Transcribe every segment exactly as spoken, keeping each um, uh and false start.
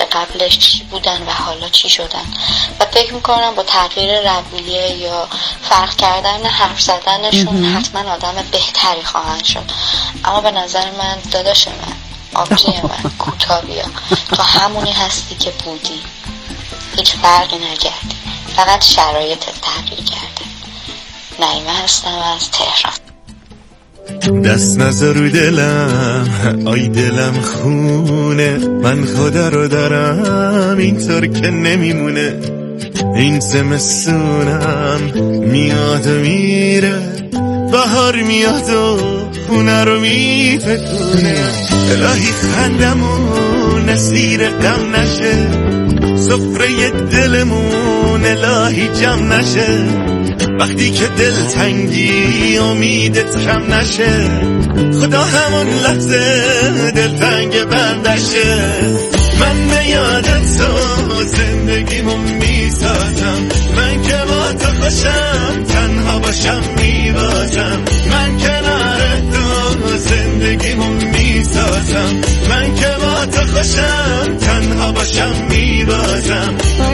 قبلش چی بودن و حالا چی شدن و فکر میکنم با تغییر رویه یا فرق کردن حرف زدنشون حتما آدم بهتری خواهند شد. اما به نظر من داداش من، آبجی من، کوتاه بیا، تو همونی هستی که بودی، هیچ فرقی نکردی، فقط شرایطت تغییر کرده. نعیمه هستم از تهران. دست نذار رو دلم، آی دلم خونه، من خدا رو دارم اینطور که نمیمونه. این زمستونم میاد و میره، بهار میاد و خونه رو میفکونه. الهی خندمون اسیر غم نشه، سفره دلمون الهی جمع نشه. وقتی که دل تنگی امیدت کم نشه، خدا همون لحظه دل تنگ بندشه. من به یادت تو زندگیمو میسازم، من که با تو خوشم تنها باشم میبازم. من کنار تو زندگیمو میسازم، من که با تو خوشم تنها باشم میبازم.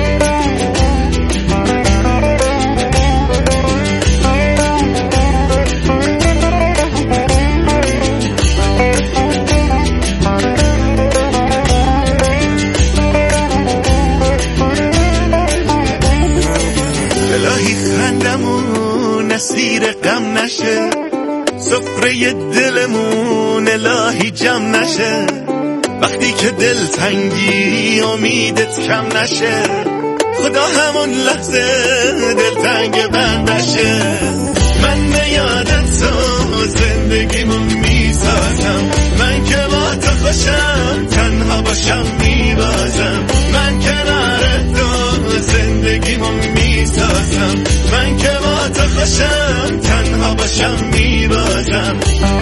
الهی خندمون اسیر غم نشه، سفره دلمون الهی جمع نشه. وقتی که دل تنگی امیدت کم نشه، خدا همون لحظه دل تنگ بندشه. من به یادت تو زندگیمو میسازم، من که با تو خوشم تنها باشم میبازم. من کنار تو زندگیمو میسازم، من که با تو خوشم تنها باشم میبازم.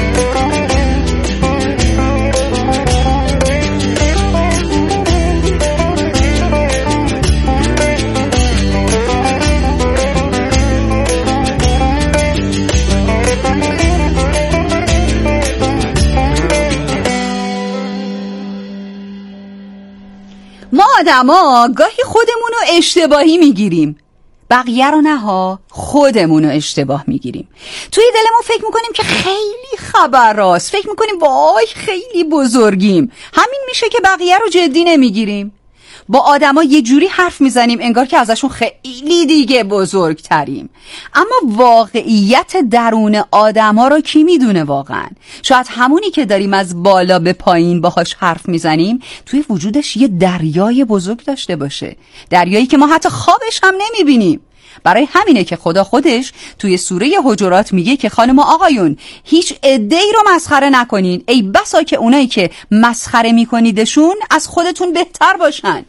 ما آدما گاهی خودمون رو اشتباهی میگیریم، بقیه رو نه ها، خودمون رو اشتباه میگیریم. توی دلمون فکر میکنیم که خیلی خبر راست، فکر میکنیم وای خیلی بزرگیم، همین میشه که بقیه رو جدی نمیگیریم. با آدما یه جوری حرف میزنیم انگار که ازشون خیلی دیگه بزرگتریم، اما واقعیت درون آدما رو کی میدونه واقعا؟ شاید همونی که داریم از بالا به پایین باهاش حرف میزنیم توی وجودش یه دریای بزرگ داشته باشه، دریایی که ما حتی خوابش هم نمیبینیم. برای همینه که خدا خودش توی سوره حجرات میگه که خانم و آقایون هیچ عده‌ای رو مسخره نکنین، ای بسا که اونایی که مسخره میکنیدشون از خودتون بهتر باشن.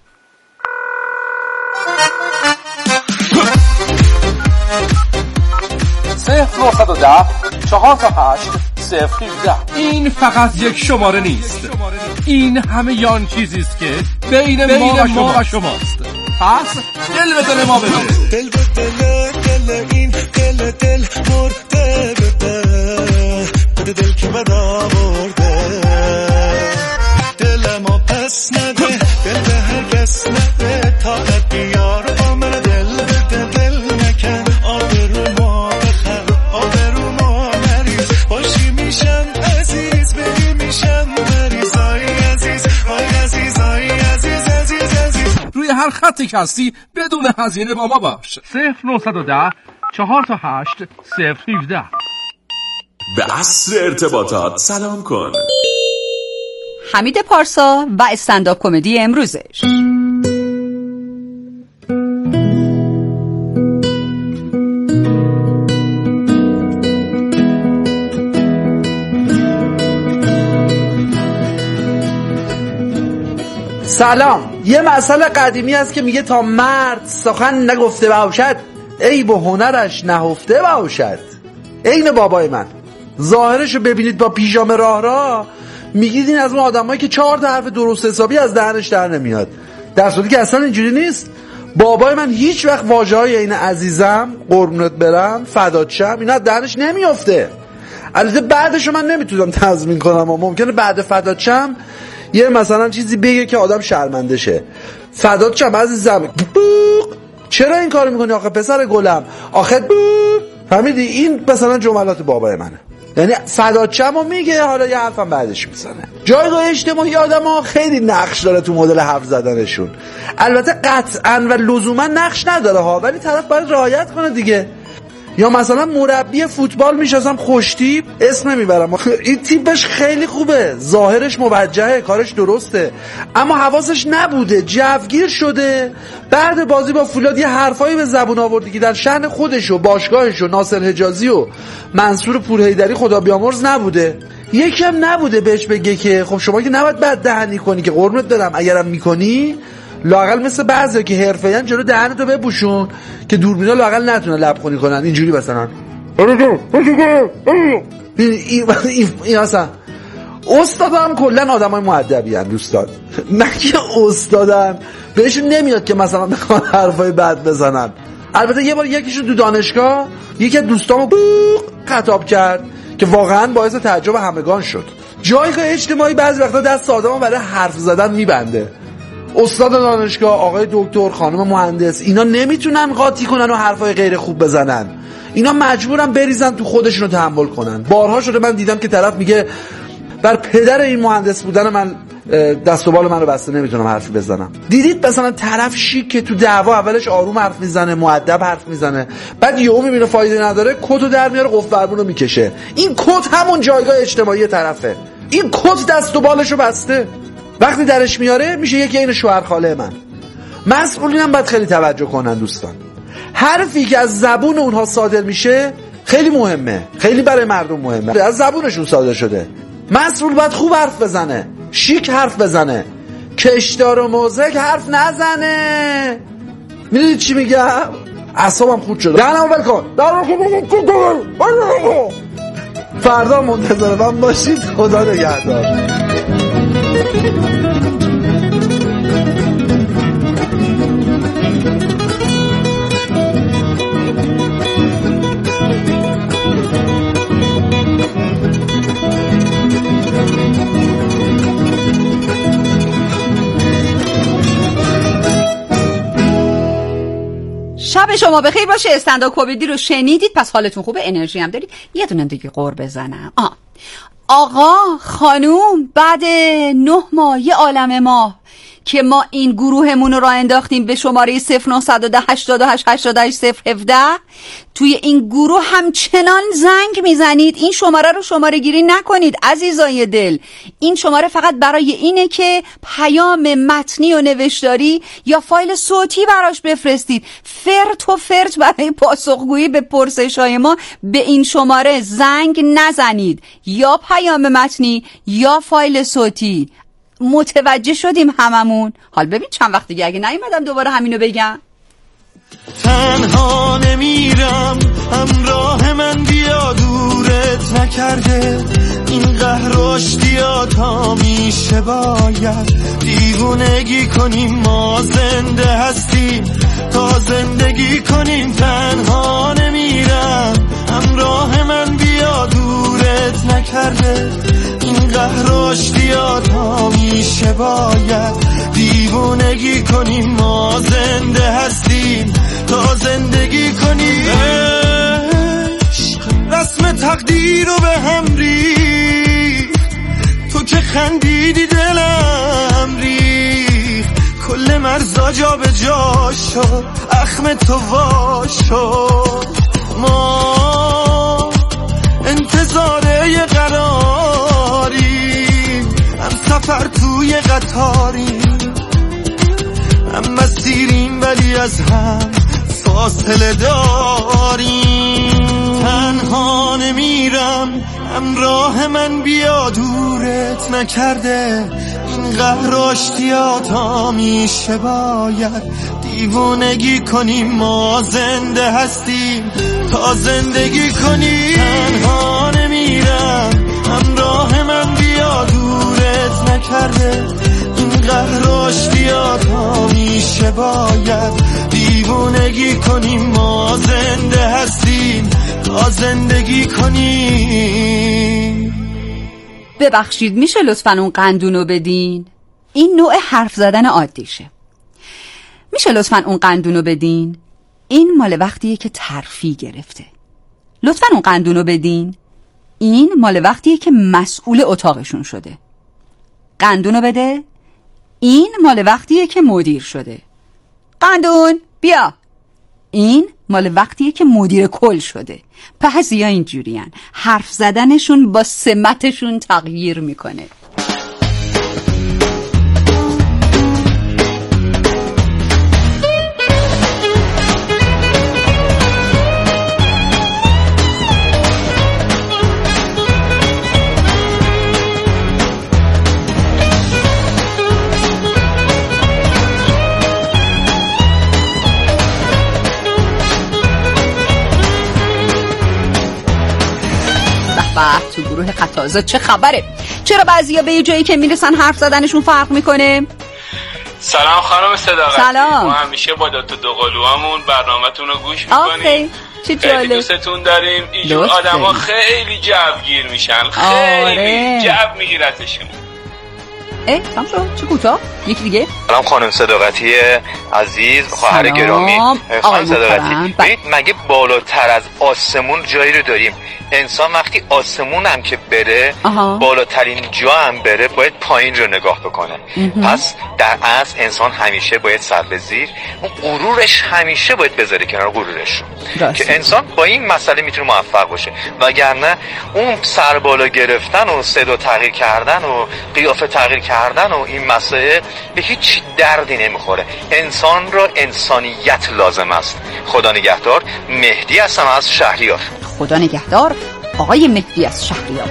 صفر نهصد و ده چهار تا هشت صفر هفده. این فقط یک شماره نیست، این همه یان چیزیست که بین, بین ما و شما شماست. پس دل به دل ما بده، دل به دل دل این دل دل مرده بده، بده دل که بدا برده. دل ما پس نده، دل به هر کس نده، تا بیار آمر دل بده دل نکن. آبرو ما بخر، آبرو ما مریض، باشی میشم عزیز، بگی میشم مریض. آی عزیز، آی عزیز، آی عزیز، عزیز عزیز. روی هر خطی که هستی بدون هزینه با ما باش. صفر نهصد و ده چهار تا هشت صفر هفده. به عصر ارتباطات سلام کن. حمید پارسا و استندآپ کمدی امروزش. سلام. یه مسئله قدیمی هست که میگه تا مرد سخن نگفته باشد عیب و هنرش نهفته باشد. عین بابای من. ظاهرشو ببینید با پیژامه راه راه میگید این از اون آدمایی که چهار تا حرف درست حسابی از دهنش در نمیاد، در صورتی که اصلا اینجوری نیست. بابای من هیچ وقت واژه‌های این عزیزم، قربونت برم، فدات شم، اینا از دهنش نمیافته. البته بعدشو من نمیتونم تضمین کنم و ممکنه بعد فدات شم یه مثلا چیزی بگه که آدم شرمنده شه. فدات شم عزیزم، چرا این کارو میکنی آخه پسر گلم، آخه فهمیدی؟ این مثلا جملات بابای منه، یعنی فدات شمو میگه، حالا یه حرفم بعدش میزنه. جایگاه اجتماعی آدم‌ها خیلی نقش داره تو مدل حرف زدنشون. البته قطعاً و لزوما نقش نداره ها، ولی طرف باید رعایت کنه دیگه. یا مثلا مربی فوتبال میشناسم خوشتیپ، اسم نمیبرم، این تیپش خیلی خوبه، ظاهرش موجهه، کارش درسته، اما حواسش نبوده، جوگیر شده، بعد بازی با فولاد یه حرفایی به زبون آورد که در شأن خودش و باشگاهش و ناصر حجازی و منصور پورحیدری خدا بیامرز نبوده. یکم نبوده بهش بگه که خب شما که نباید بد دهنی کنی، که قربونت دارم اگرم میکنی لااقل مثل بعضیا که حرفه‌این جلو دهنتو بپوشون که دوربینا لااقل نتونه لبخونی کنن، اینجوری مثلا این این اصلا استادم کلا آدمای مؤدبی ان دوستان، نه که استادن بهشون نمیاد که مثلا بخوان حرفای بد بزنن. البته یه بار یکیشون تو دانشگاه یکی از دوستامو خطاب کرد که واقعا باعث تعجب همگان شد. جایگاه اجتماعی بعضی وقتا دست آدمو برای حرف زدن میبنده. استاد دانشگاه، آقای دکتر، خانم مهندس، اینا نمیتونن قاطی کنن و حرفای غیر خوب بزنن، اینا مجبورن بریزن تو خودشون رو تحمل کنن. بارها شده من دیدم که طرف میگه بر پدر این مهندس بودن من دست و بال من رو بسته نمیتونم حرفی بزنم. دیدید مثلا طرف شیک که تو دعوا اولش آروم حرف میزنه، مؤدب حرف میزنه، بعد یهو میبینه فایده نداره، کتو در میاره، قفل برمون رو میکشه. این کت همون جایگاه اجتماعی طرفه، این کت دست و بالش رو بسته، وقتی درش میاره میشه یکی این شوهر خاله من. مسئولین هم باید خیلی توجه کنن دوستان، حرفی که از زبون اونها صادر میشه خیلی مهمه، خیلی برای مردم مهمه، از زبونشون صادر شده. مسئول باید خوب حرف بزنه، شیک حرف بزنه، کشدار و موزک حرف نزنه. میدونید چی میگم؟ اعصابم خورد شده. دهنمو ول کن. فردا منتظر من باشید. خدا نگهدار. شب شما بخیر باشه. استندآپ کمدی رو شنیدید، پس حالتون خوبه، انرژی هم دارید. یه دونه دیگه قور بزنم. آه. آقا خانوم، بعد نه ماه یه عالم ماه که ما این گروهمون رو راه انداختیم به شماره صفر نه یک صفر هشتاد و هشت هشتاد و هشت صفر یک هفت، توی این گروه همچنان زنگ میزنید. این شماره رو شماره گیری نکنید عزیزای دل. این شماره فقط برای اینه که پیام متنی و نوشتاری یا فایل صوتی براش بفرستید. فرت و فرت برای پاسخگویی به پرسش‌های ما به این شماره زنگ نزنید، یا پیام متنی یا فایل صوتی. متوجه شدیم هممون؟ حال ببین چند وقت دیگه اگه نیومدم دوباره همینو بگم. تنها نمیرم، همراه من بیا، دورت نکرده این قهر و اشتیاط ها میشه باید دیوونگی کنیم. ما زنده هستیم تا زندگی کنیم. تنها نمیرم، همراه من بیا، دورت نکرده این قهر و اشتیاط ها میشه باید دیوونگی کنیم. ما زنده هستیم تا زندگی کنیم. عشق رسم تقدیر رو به هم ریخت، تو که خندیدی دلم ریخت، کل مرزا جا به جا شد، اخم تو وا شد. ما انتظار یه قراریم، هم سفر توی قطاریم، هم مسیریم ولی از هم فاصله داریم. تنها نمیرم، همراه من بیا، دورت نکرده این قهر و اشتیاط ها میشه باید دیوونگی کنیم. ما زنده هستیم تا زندگی کنیم. تنها نمیرم، همراه من بیا، دورت نکرده این قهر و اشتیاط ها میشه باید دیوونگی کنیم. ما زنده هستیم تا زندگی کنیم. ببخشید میشه لطفاً اون قندونو بدین؟ این نوع حرف زدن عادیشه. میشه لطفاً اون قندونو بدین؟ این مال وقتیه که ترفیع گرفته. لطفاً اون قندونو بدین؟ این مال وقتیه که مسئول اتاقشون شده. قندونو بده؟ این مال وقتیه که مدیر شده. قندون بیا. این مال وقتیه که مدیر کل شده. بعضیا اینجورین، حرف زدنشون با سمتشون تغییر میکنه. و تو گروه قطازا چه خبره؟ چرا بعضیا به یه جایی که میرسن حرف زدنشون فرق میکنه؟ سلام خانم صداقتی. سلام. ما همیشه با دو تا دو قلوامون برنامه‌تون رو گوش میکنیم. چه جالب. خیلی دوستتون داریم. اینجور آدما خیلی جوگیر میشن. خیلی آره. جو میگیرتشون. اه تمام شد. چه کوتاه؟ یکی دیگه. سلام خانم صداقتی عزیز، خواهر گرامی. خانم صداقتی ببین مگه بالاتر از آسمون جایی رو داریم؟ انسان وقتی آسمون هم که بره آها. بالاترین جا هم بره باید پایین رو نگاه بکنه. پس در اصل انسان همیشه باید سر به زیر، اون غرورش همیشه باید بذاره کنار غرورش رو که انسان با این مسئله میتونه موفق باشه. وگرنه اون سر بالا گرفتن و صدا تغییر کردن و قیافه تغییر کردن و این مسائل به هیچ دردی نمیخوره. انسان را انسانیت لازم است. خدا نگهدار. مهدی هستم از شهریار. خدا نگهدار آقای مهدی از شهریار.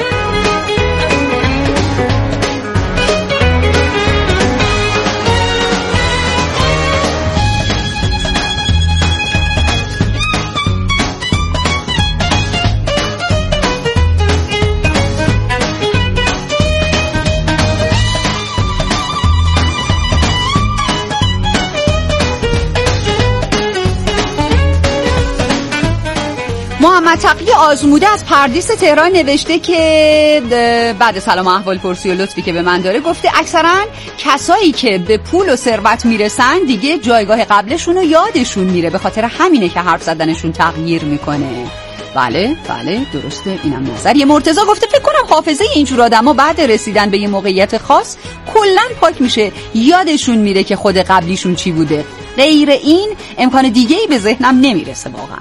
محمد تقی آزموده از پردیس تهران نوشته که بعد سلام احوال پرسی و لطفی که به من داره گفته اکثرا کسایی که به پول و ثروت میرسن دیگه جایگاه قبلشون رو یادشون میره، به خاطر همینه که حرف زدنشون تغییر میکنه. بله بله درسته، اینم نظریه. مرتضی گفته فکر کنم حافظه اینجور آدما بعد رسیدن به یه موقعیت خاص کلا پاک میشه، یادشون میره که خود قبلیشون چی بوده. غیر این امکان دیگه‌ای به ذهنم نمیرسه واقعا.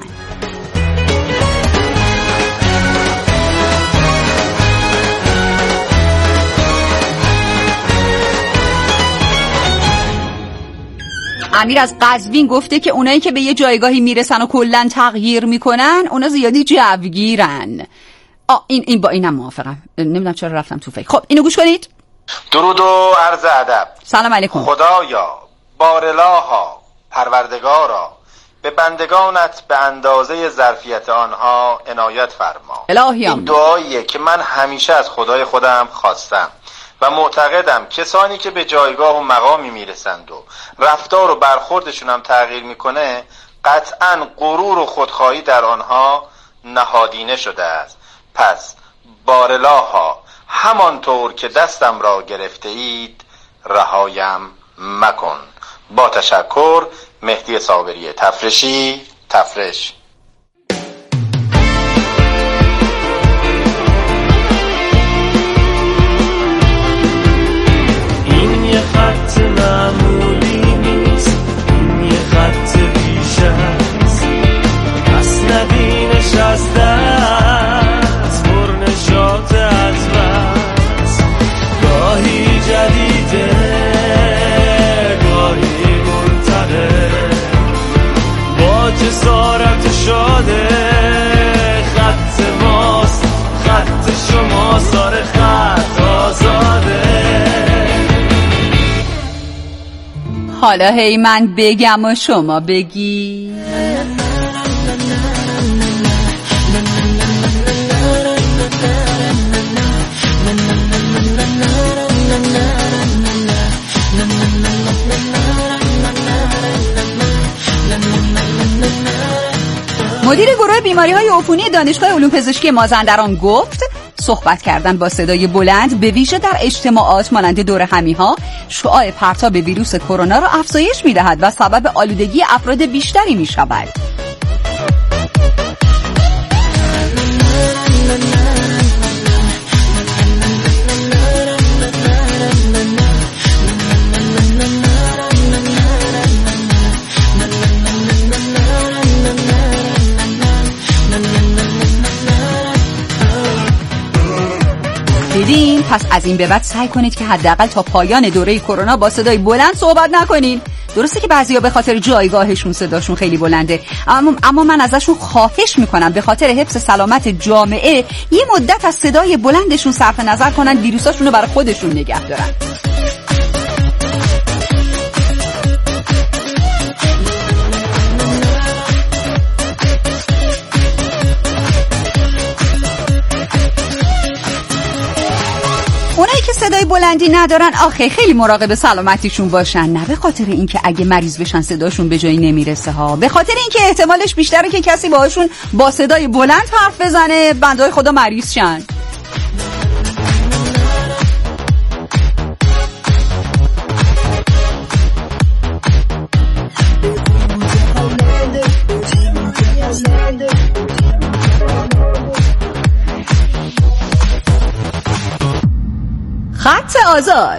امیر از قزوین گفته که اونایی که به یه جایگاهی میرسن و کلن تغییر میکنن اونا زیادی جوگیرن. آ این این با اینم موافقم. نمیدونم چرا رفتم تو فکر. خب اینو گوش کنید. درود و عرض ادب. سلام علیکم. خدایا بارلاها پروردگارا به بندگانت به اندازه ظرفیت آنها عنایت فرما. الهی این دعاییه که من همیشه از خدای خودم خواستم و معتقدم کسانی که به جایگاه و مقامی میرسند و رفتار و برخوردشون هم تغییر میکنه قطعاً غرور و خودخواهی در آنها نهادینه شده است. پس بارلاها همانطور که دستم را گرفته اید رهایم مکن. با تشکر، مهدی صابری تفرشی، تفرش. این یه خط معمولی نیست، این یه خط پیش است، پس ندینش از دست پر نشات از بس. گاهی جدیده گاهی منتقل با جسارت شده خط ماست، خط شما سار خط آزاده. حالا هی من بگم و شما بگی. مدیر گروه بیماری‌های عفونی دانشگاه علوم پزشکی مازندران گفت صحبت کردن با صدای بلند به ویژه در اجتماعات مانند دور همی‌ها شعاع پرتاب ویروس کرونا را افزایش می‌دهد و سبب آلودگی افراد بیشتری می‌شود. دیدین؟ پس از این به بعد سعی کنید که حداقل تا پایان دوره کرونا با صدای بلند صحبت نکنین. درسته که بعضیا به خاطر جایگاهشون صداشون خیلی بلنده، اما اما من ازشون خواهش میکنم به خاطر حفظ سلامت جامعه یه مدت از صدای بلندشون صرف نظر کنن، ویروساشون رو برای خودشون نگه دارن. اونایی که صدای بلندی ندارن آخه خیلی مراقب سلامتیشون باشن، نه به خاطر اینکه اگه مریض بشن صداشون به جایی نمیرسه ها، به خاطر اینکه احتمالش بیشتره که کسی باهاشون با صدای بلند حرف بزنه بندهای خدا مریض شن. خط آزاد.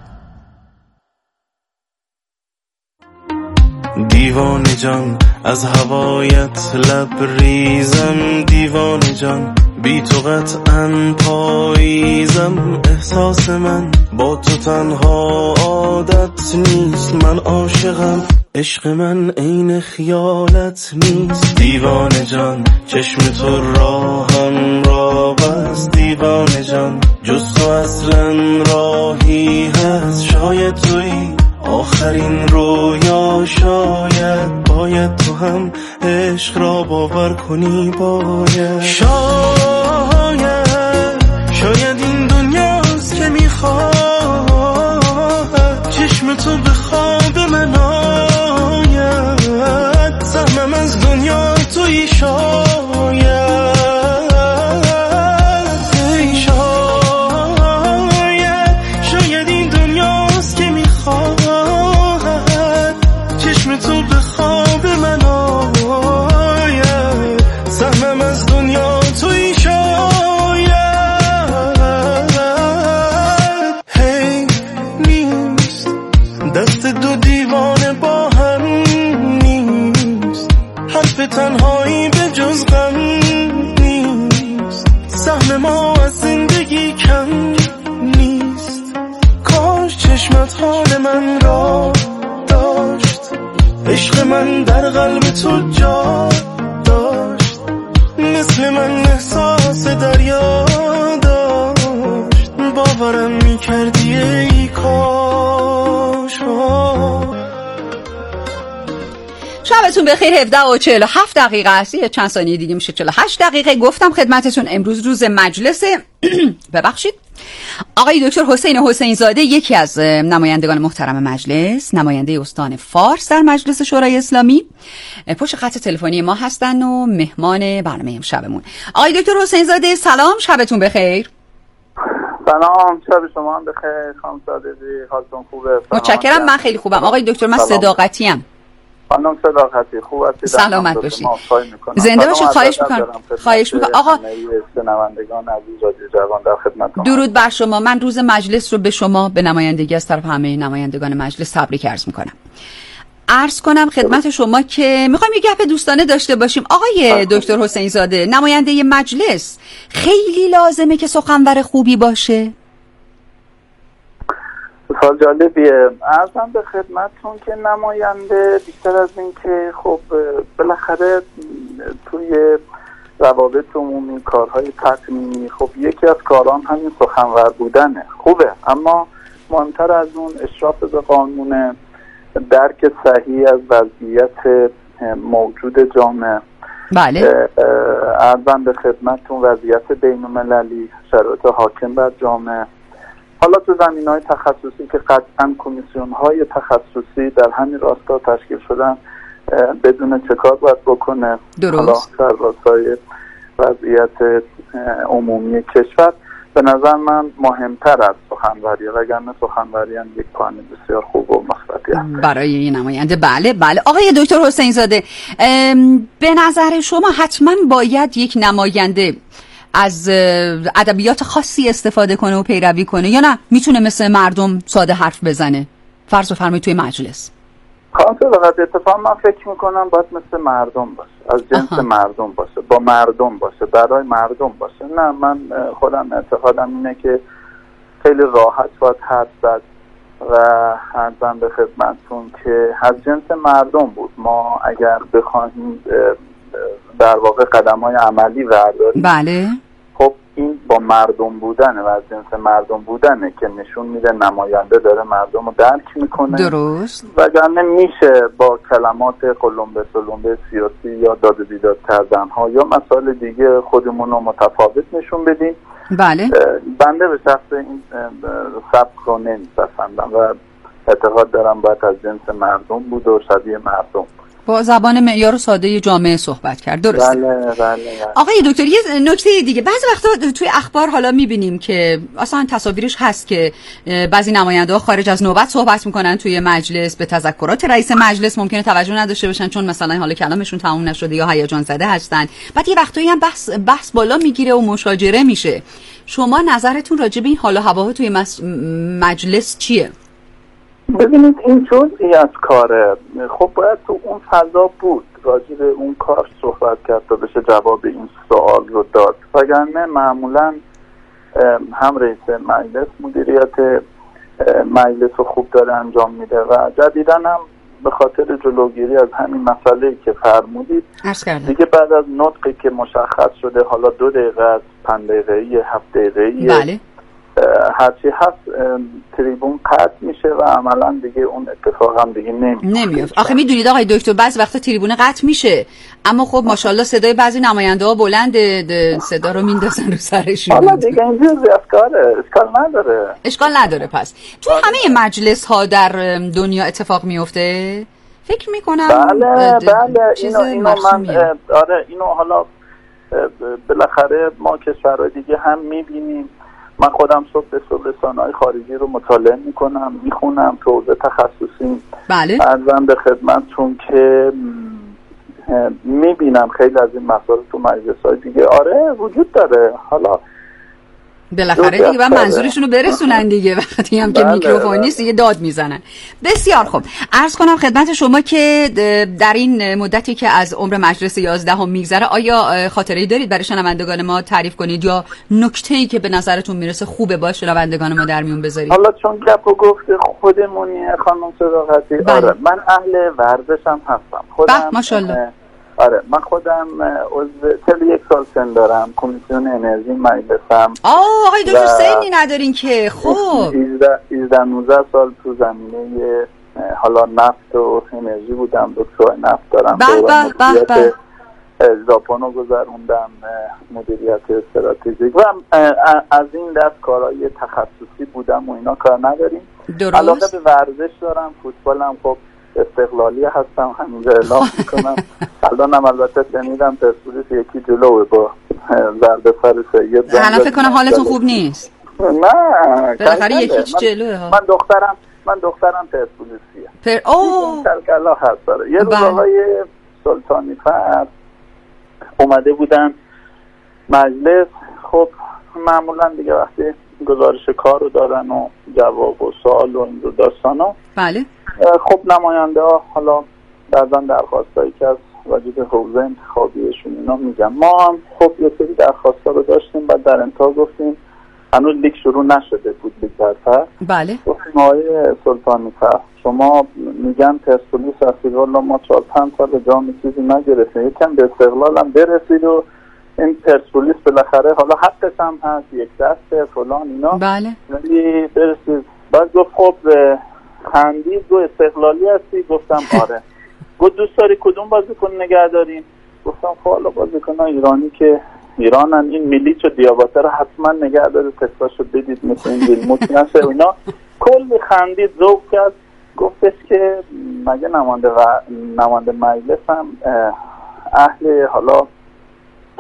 دیوانه جان از هوایت لبریزم، دیوانه جان بی تو قطعاً پاییزم، احساس من با تو تنها عادت نیست، من عاشقم عشق من عین خیالت نیست، دیوانه جان چشم تو راهم را بست، دیوانه جان جز تو اصلا راهی هست، شاید توی آخرین رویا، شاید باید تو هم عشق را باور کنی، باید شاید شاید این دنیاست که میخواد چشم تو به خواب من آید، سهمم از دنیا توی شاید تنهایی به جز غم نیست، سهم ما از زندگی کم نیست، کاش چشمت حال من را داشت، عشق من در قلب تو جا داشت، مثل من احساس دریا داشت، باورم میکردی ای کاش. شبتون بخیر. هفده و چهل و هفت دقیقه است، یه چند ثانیه دیگه میشه چهل و هشت دقیقه. گفتم خدمتتون امروز روز مجلس ببخشید آقای دکتر حسین حسین زاده، یکی از نمایندگان محترم مجلس، نماینده استان فارس در مجلس شورای اسلامی، پشت خط تلفنی ما هستن و مهمان برنامه امشبمون. آقای دکتر حسین زاده سلام، شبتون بخیر. سلام، شب شما هم بخیر خانم صادقی، حالتون خوبه؟ متشکرم، من خیلی خوبم. آقای دکتر من صداقتی ام. خانم صداقتی خوب هستید؟ سلامت باشید. زنده باشید. خواهش میکنم. خواهش میکنم آقا. شنوندگان عزیز رادیو جوان در خدمتتون. درود بر شما. من روز مجلس رو به شما به نمایندگی از طرف همه نمایندگان مجلس تبریک عرض میکنم. عرض کنم خدمت شما که میخوایم یه گپ دوستانه داشته باشیم. آقای دکتر حسین زاده، نماینده مجلس خیلی لازمه که سخنور خوبی باشه؟ سوال جالبیه. عرضم به خدمتتون که نماینده بیشتر از این که خب بالاخره توی روابط عمومی کارهای تقنینی، خب یکی از کاران همین سخنور بودنه، خوبه، اما مهمتر از اون اشراف به قانون، درک صحیح از وضعیت موجود جامعه. بله. عرضم به خدمتتون وضعیت بین‌المللی، شرایط حاکم بر جامعه، حالا تو زمینه‌های تخصصی که قطعاً کمیسیون‌های تخصصی در همین راستا تشکیل شدن بدون چه کار باید بکنه. درست. حالا در راستای وضعیت عمومی کشور به نظر من مهمتر از سخنوریه، وگرنه سخنوری هم یک پانل بسیار خوب و مثبتی است برای این نماینده. بله بله. آقای دکتر حسین زاده، به نظر شما حتما باید یک نماینده از ادبیات خاصی استفاده کنه و پیروی کنه یا نه میتونه مثل مردم ساده حرف بزنه؟ فرض بفرمایید توی مجلس. خانم صداقت، اتفاقا من فکر میکنم باید مثل مردم باشه، از جنس آها. مردم باشه، با مردم باشه، برای مردم باشه. نه، من خودم اعتقادم اینه که خیلی راحت باید حرف زد و عرضم به خدمتتون که از جنس مردم بود. ما اگر بخواهیم در واقع قدم‌های عملی برداریم، بله، خب این با مردم بودنه و از جنس مردم بودنه که نشون میده نماینده داره مردم رو درک میکنه. درست. وگرنه میشه با کلمات قلمبه سلمبه سیاسی یا داد و بیداد کردن ها یا مسائل دیگه خودمون رو متفاوت نشون بدیم. بله. بنده به شخص این سبک رو نمیپسندم و اعتقاد دارم باید از جنس مردم بود و شبیه مردم. با زبان معیار و ساده جامعه صحبت کرد. درسته. بله بله بله. آقای دکتر، یه نکته دیگه، بعضی وقتا توی اخبار حالا میبینیم که اصلا تصاویرش هست که بعضی نماینده‌ها خارج از نوبت صحبت میکنن توی مجلس، به تذکرات رئیس مجلس ممکنه توجه نداشته باشن چون مثلا حالا کلامشون تموم نشده یا هیجان زده هستن. بعد یه وقتایی هم بحث بحث بالا میگیره و مشاجره میشه. شما نظرتون راجع به این حال و هوا توی مجلس چیه؟ ببینید این جزئی از کاره، خب باید تو اون فضا بود راجع به اون کار صحبت کرد تا بشه جواب این سوال رو داد، وگرنه معمولا هم رئیس مجلس مدیریت مجلس رو خوب داره انجام میده و جدیداً هم به خاطر جلوگیری از همین مسئله که فرمودید دیگه بعد از نطقی که مشخص شده حالا دو دقیقه از پنج دقیقه‌ای هفت دقیقه‌ای بله هرچی هست تریبون قطع میشه و عملا دیگه اون اتفاق هم دیگه نمیفته. آخه میدونید آقای دکتر بعضی وقتا تریبون قطع میشه اما خب ماشاءالله صدای بعضی نماینده ها بلنده، صدا رو میندازن رو سرشون. حالا دیگه اینجور زیادکاره، اشکال نداره اشکال نداره. پس تو همه مجلس ها در دنیا اتفاق میفته فکر میکنم. بله بله اینو, اینو من آره اینو حالا بالاخره ما کشورهای دیگه هم میبینیم. من خودم صبح به صبح رسانه‌های خارجی رو مطالعه میکنم، میخونم تو حوزه تخصصی. بله. عرضم به خدمتتون که میبینم خیلی از این مسائل تو مجلس‌های دیگه آره وجود داره. حالا بالاخره دیگه و منظورشون رو برسونن دیگه، وقتی هم که بله میکروفون نیست دیگه داد میزنن. بسیار خوب، عرض کنم خدمت شما که در این مدتی که از عمر مجلس یازدهم میگذره آیا خاطره‌ای دارید برای شنوندگان ما تعریف کنید یا نکته‌ای که به نظرتون میرسه خوبه با شنوندگان ما در میون بذارید؟ حالا چون گپ و گفت خودمونی خانم صداقتی، آره من اهل ورزشم هستم خودم. ماشاءالله. آره من خودم عضو چهل و یک سال سن دارم، کمیسیون انرژی مجلسم. آه آقای دکتر سنی ندارین که. خب هجده نوزده سال تو زمینه حالا نفت و انرژی بودم، دکترای نفت دارم. به به به به ژاپن رو گذروندم مدیریت استراتژیک و از این دست کارهای تخصصی بودم و اینا کار نداریم. درست. علاقه به ورزش دارم، فوتبالم خب استقلالی هستم، همینجا اعلام میکنم. الانم البته شنیدم پرسپولیس یکی جلوه با ضربه سر سید. الان فکر کنم حالتون خوب نیست. نه بالاخره یکیش جلوه ها. من دخترم من دخترم پرسپولیسیه. پر اوه کلکلا هست داره. یه روز آقای سلطانی فرد اومده بودن مجلس. خب معمولا دیگه وقتی گزارش کار رو دارن و جواب و سوال و این رو داستان ها. بله. خب نماینده ها حالا بعضا درخواستایی که از وجود حوزه انتخابیشون اینا میگن. ما هم خب یه سری درخواستا رو داشتیم، بعد در انتها گفتیم هنوز لیگ شروع نشده بود لیگ برتر. بله. گفتیم آقای سلطانی فرد شما میگن پرسپولیس هستید والا ما چهار پنج سال جام چیزی نگرفتیم، یکم به استقلال هم برسید و این پرسپولیس بالاخره حالا حقش هم هست یک دسته فلان اینا. بله. ولی برسید. بعد گفت خب خندید گفت استقلالی هستی؟ گفتم آره. گفت دوست داری کدوم بازیکن نگه داریم؟ گفتم خب حالا بازیکن ایرانی که ایرانن، این میلیچ و دیاباته رو حتما نگه داره، تستاشو بدید مثل این ویلموت نشه و اینا. کلی خندید، ذوق کرد. گفتش که مگه نماینده و نماینده مجلس هم اهل حالا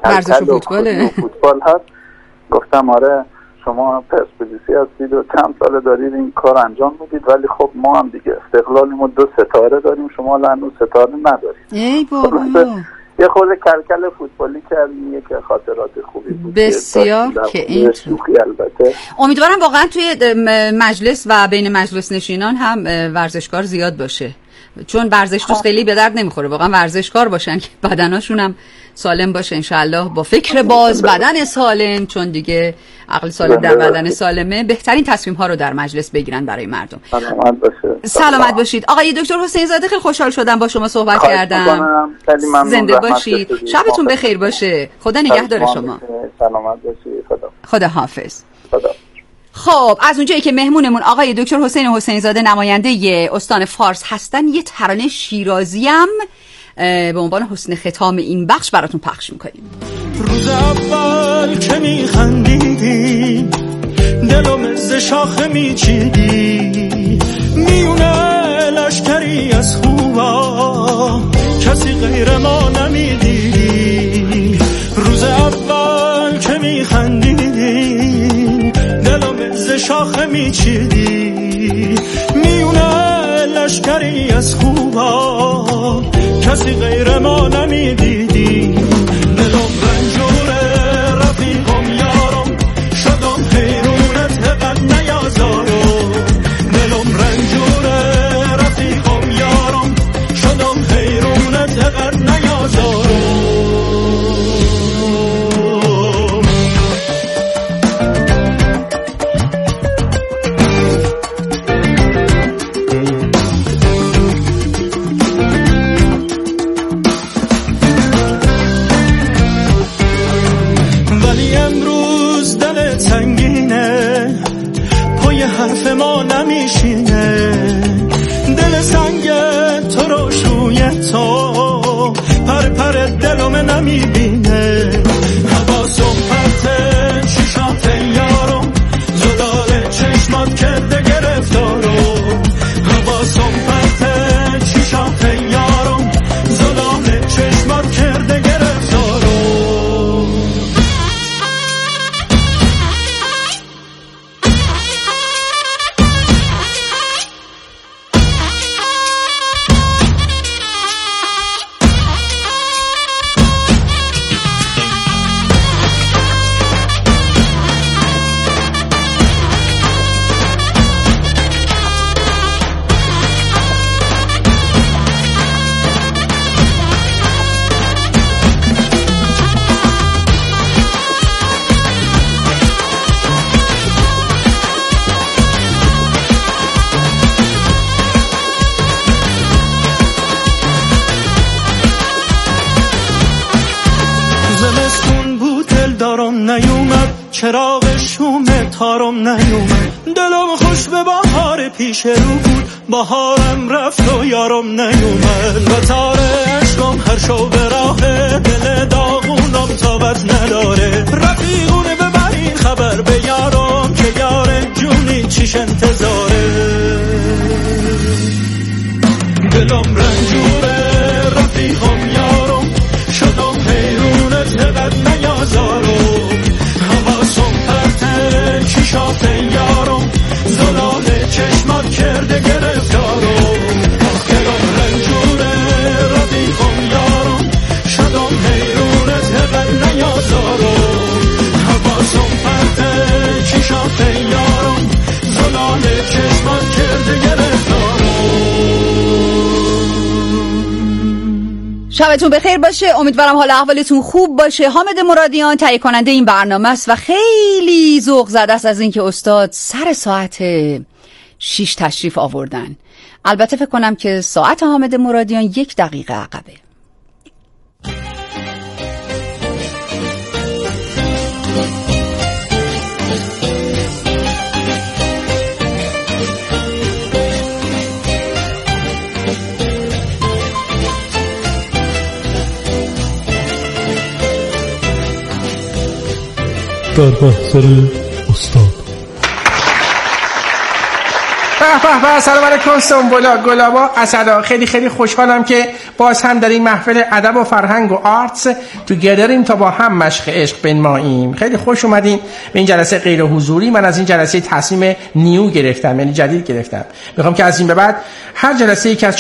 ورزش و فوتباله. فوتبال هست. گفتم آره شما پرسپولیسی هستید و چند ساله دارید این کار انجام میدید، ولی خب ما هم دیگه استقلالیم دو ستاره داریم، شما هنوز ستاره ندارید. ای بابا یه خورده کلکل فوتبالی کردیم که خاطرات خوبی بود. بسیار که این البته امیدوارم واقعا توی مجلس و بین مجلس نشینان هم ورزشکار زیاد باشه، چون ورزش دوست خیلی به درد نمیخوره، واقعا ورزشکار باشن که بدناشون هم سالم باشه انشالله، با فکر باز، بدن سالم، چون دیگه عقل سالم در بدن سالمه، بهترین تصمیم ها رو در مجلس بگیرن برای مردم. سلامت باشه. سلامت باشید آقای دکتر حسین زاده، خیلی خوشحال شدم با شما صحبت کردم. زنده باشید، شبتون بخیر باشه، خدا نگهدار شما. سلامت باشید. خدا خدا حافظ. خدا. خب از اونجایی که مهمونمون آقای دکتر حسین حسین زاده نماینده استان فارس هستن، یه ترانه شیرازی هم به عنوان حسن ختام این بخش براتون پخش میکنیم. روز اول که میخندیدی دلم ز شاخه میچیدی، میونه لشکری از خوبا کسی غیر ما نمیدیدی. روز اول که میخندیدی دلم ز شاخه میچیدی، میونه لشکری از خوبا کسی غیر ما نمیدیدی. دلم رنجوره رفیقم یارم شدم حیرونت قد نیازارم. دلم رنجوره رفیقم یارم شدم حیرونت قد نیازارم. حرف ما نمیشینه، دل سنگ تو رو شوی تو پر پر دلم نمیبینه. حواسم پرته چشات یارم زدال چشمات کرده گرفتارم. حواسم پرته چشات یارم زدال چشمات کرده گرفتارم. چراغ شوم تارم نیومد، دلم خوش به بهار پیش رو بود، بهارم رفت و یارم نیومد. و تار عشقم هر شو به راه دل داغونم تابت نداره. رفیقونه ببرین خبر به یارم که یار جونی چیش انتظاره. دلم رنجوره رفیقم یارم شدم حیرونت قد نیازارم. حواسم پرته چشات یارم زلال چشمات کرده گرفتارم. دلم رنجوره رفیقم یارم شدم حیرونت قد نیازارم. حواسم پرته چشات یارم زلال چشمات کرده گرفتارم. شبتون بخیر باشه، امیدوارم حال احوالتون خوب باشه. حامد مرادیان تهیه کننده این برنامه است و خیلی ذوق زده است از اینکه استاد سر ساعت شیش تشریف آوردن. البته فکر کنم که ساعت حامد مرادیان یک دقیقه عقبه. در محضر استاد. به به سلام علیکم سنبولا گلابا اسدا. خیلی خیلی خوشحالم که باز هم در این محفل ادب و فرهنگ و آرتس تو گدریم تا با هم مشق عشق بنماییم. خیلی خوش اومدین به این جلسه غیر حضوری. من از این جلسه تصمیم نیو گرفتم، یعنی جدید گرفتم. میخوام که از این به بعد هر جلسه یکی از